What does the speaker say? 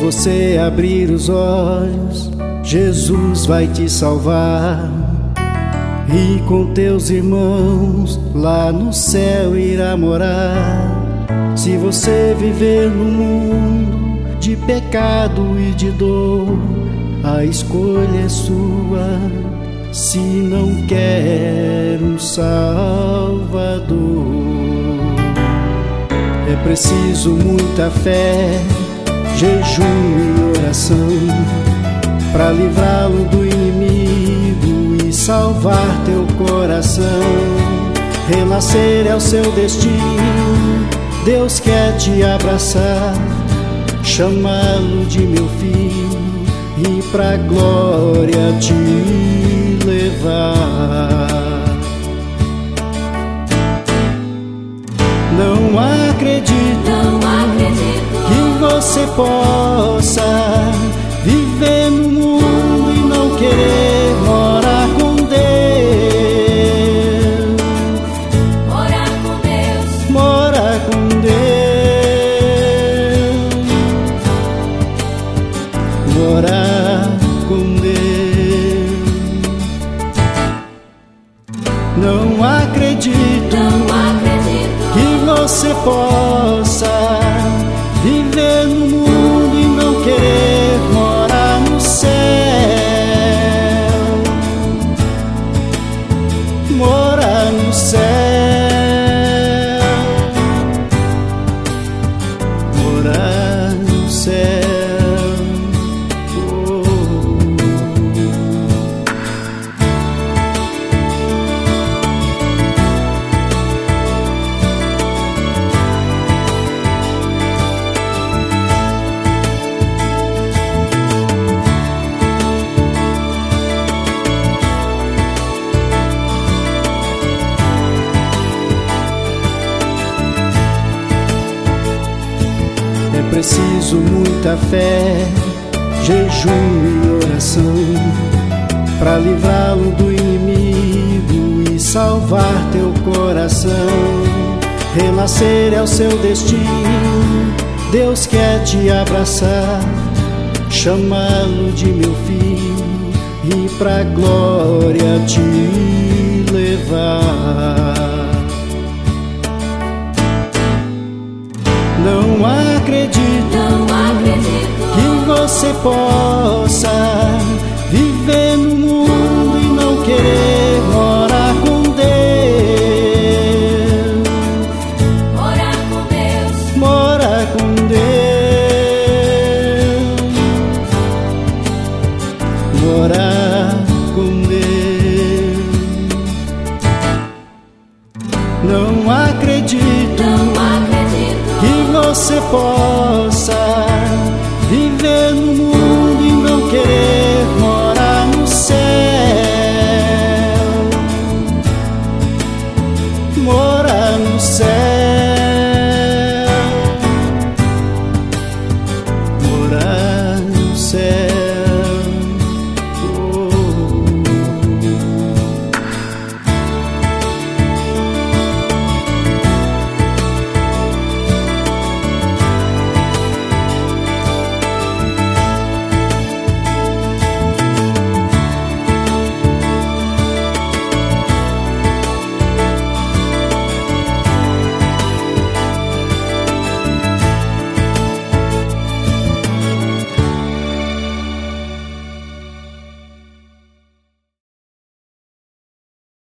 você abrir os olhos, Jesus vai te salvar. E com teus irmãos lá no céu irá morar. Se você viver no mundo de pecado e de dor, a escolha é sua. Se não quer um Salvador, é preciso muita fé, jejum e oração, para livrá-lo do inimigo e salvar teu coração. Renascer é o seu destino, Deus quer te abraçar, chamá-lo de meu filho e pra glória te levar. Não acredito que você possa viver no mundo e não querer morar com Deus. Morar com Deus. Morar com Deus. Morar com Deus. Não acredito que você possa viver no mundo e não querer morar no céu. Morar no céu. Morar no céu. É preciso muita fé, jejum e oração, para livrá-lo do inimigo e salvar teu coração. Renascer é o seu destino, Deus quer te abraçar, chamá-lo de meu filho e pra glória te levar. Não acredito que você possa viver no mundo e não querer morar com Deus. Morar com Deus. Morar com Deus. Morar com Deus. Não acredito que você possa